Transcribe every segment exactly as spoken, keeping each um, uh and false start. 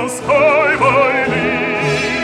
гражданской войны.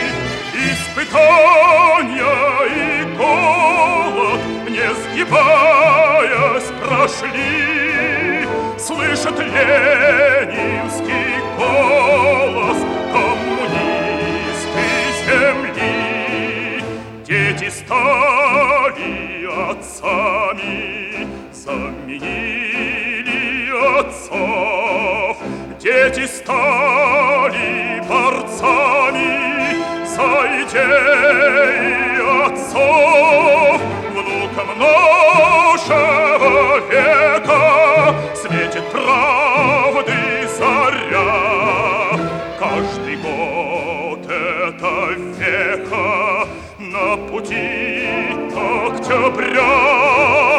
Испытания и голод, не сгибаясь, прошли. Слышат ленинский голос коммунистской земли. Дети стали отцами, заменили отцов. Дети стали борцами за идеи отцов. Внукам нашего века светит правды заря. Каждый год это века на пути октября.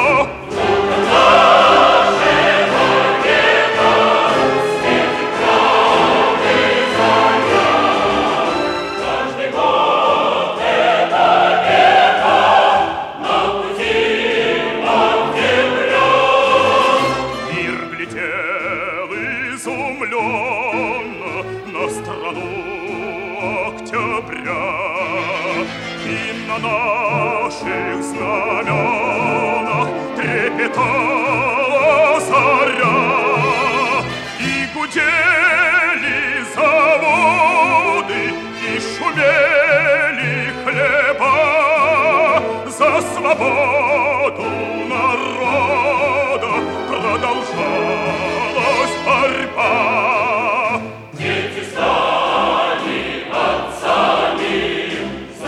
Изумленно на страну октября, и на наших знаменах трепетала заря, и гудели заводы, и шумели хлеба. За свободу народа продолжалась борьба. Дети стали отцами,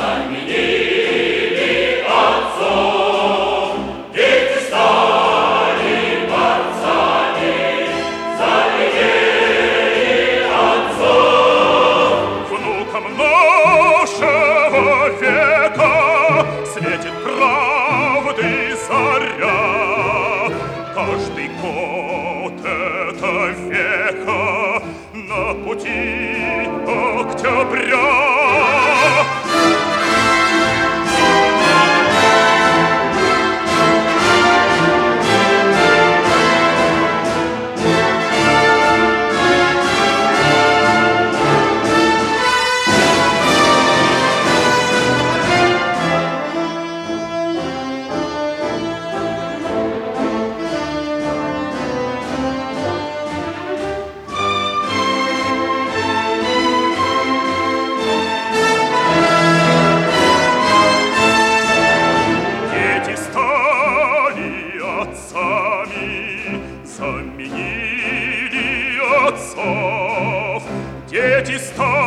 заменили отцов. Дети стали борцами за идеи отцов. Внукам нашего века светит правды заря. Каждый год это века на пути октября. Заменили отцов. Дети стали